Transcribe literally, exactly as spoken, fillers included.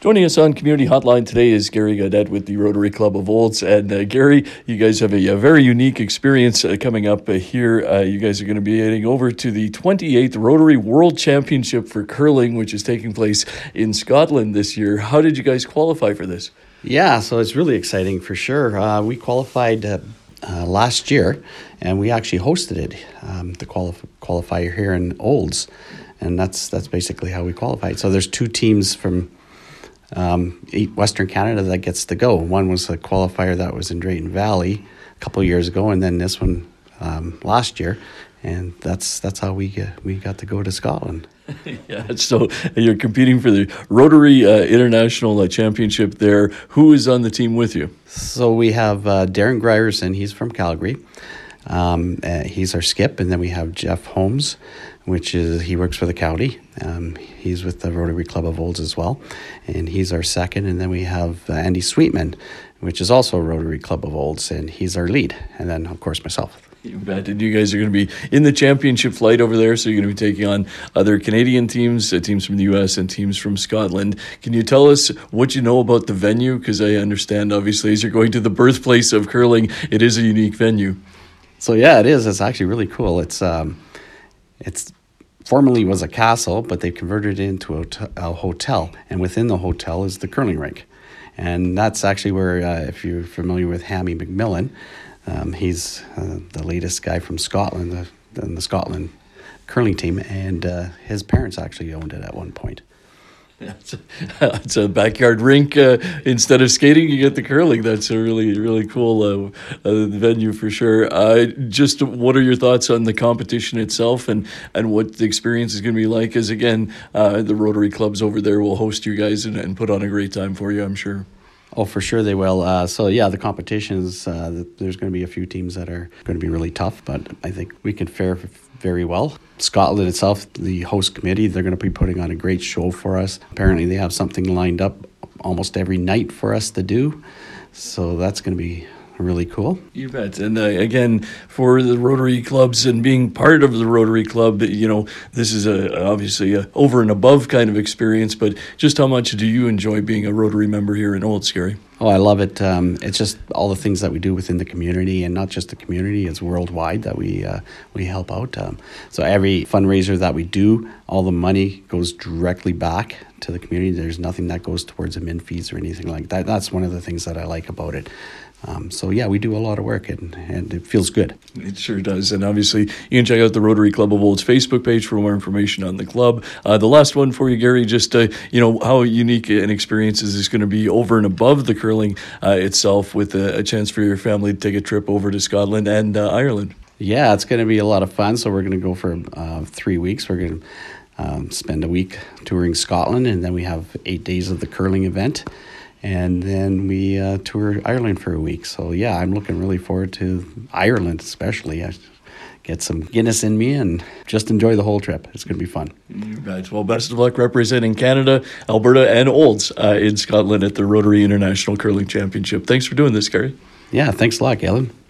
Joining us on Community Hotline today is Gary Gaudet with the Rotary Club of Olds. And uh, Gary, you guys have a, a very unique experience uh, coming up uh, here. Uh, you guys are going to be heading over to the twenty-eighth Rotary World Championship for Curling, which is taking place in Scotland this year. How did you guys qualify for this? Yeah, so it's really exciting for sure. Uh, we qualified uh, uh, last year, and we actually hosted it, um, the quali- qualifier here in Olds. And that's that's basically how we qualified. So there's two teams from Um, Western Canada that gets to go. One was a qualifier that was in Drayton Valley a couple of years ago, and then this one um, last year, and that's that's how we uh, we got to go to Scotland. Yeah, so you're competing for the Rotary uh, International uh, Championship there. Who is on the team with you? So we have uh, Darren Grierson. He's from Calgary. Um, uh, he's our skip, and then we have Jeff Holmes, which is he works for the county. Um, he's with the Rotary Club of Olds as well, and he's our second. And then we have uh, Andy Sweetman, which is also a Rotary Club of Olds, and he's our lead. And then, of course, myself. You bet. And you guys are going to be in the championship flight over there, so you're going to be taking on other Canadian teams, uh, teams from the U S and teams from Scotland. Can you tell us what you know about the venue? Because I understand, obviously, as you're going to the birthplace of curling, it is a unique venue. So yeah, it is. It's actually really cool. It's um, it's formerly was a castle, but they converted it into a, t- a hotel, and within the hotel is the curling rink, and that's actually where, uh, if you're familiar with Hammy McMillan, um, he's uh, the latest guy from Scotland, the, the, the Scotland curling team, and uh, his parents actually owned it at one point. Yeah, it's, a, it's a backyard rink. Uh, instead of skating, you get the curling. That's a really, really cool uh, uh, venue for sure. Uh, just what are your thoughts on the competition itself and, and what the experience is going to be like? As again, uh, the Rotary clubs over there will host you guys and, and put on a great time for you, I'm sure. Oh, for sure they will. Uh, so, yeah, the competitions, uh, there's going to be a few teams that are going to be really tough, but I think we can fare very well. Scotland itself, the host committee, they're going to be putting on a great show for us. Apparently, they have something lined up almost every night for us to do, so that's going to be really cool. You bet. And uh, again, for the Rotary clubs and being part of the Rotary Club, you know, this is a obviously a over and above kind of experience, but just how much do you enjoy being a Rotary member here in Olds, Gary? Oh, I love it. Um, it's just all the things that we do within the community, and not just the community, it's worldwide that we uh, we help out. Um, so every fundraiser that we do, all the money goes directly back to the community. There's nothing that goes towards admin fees or anything like that. That's one of the things that I like about it. Um, so, yeah, we do a lot of work, and, and it feels good. It sure does. And obviously, you can check out the Rotary Club of Olds Facebook page for more information on the club. Uh, the last one for you, Gary, just, uh, you know, how unique an experience is this going to be over and above the curling uh, itself, with a, a chance for your family to take a trip over to Scotland and uh, Ireland? Yeah, it's going to be a lot of fun. So we're going to go for uh, three weeks. We're going to um, spend a week touring Scotland, and then we have eight days of the curling event. And then we uh, tour Ireland for a week. So, yeah, I'm looking really forward to Ireland, especially. I get some Guinness in me and just enjoy the whole trip. It's going to be fun. You bet. Well, best of luck representing Canada, Alberta, and Olds uh, in Scotland at the Rotary International Curling Championship. Thanks for doing this, Gary. Yeah, thanks a lot, Galen.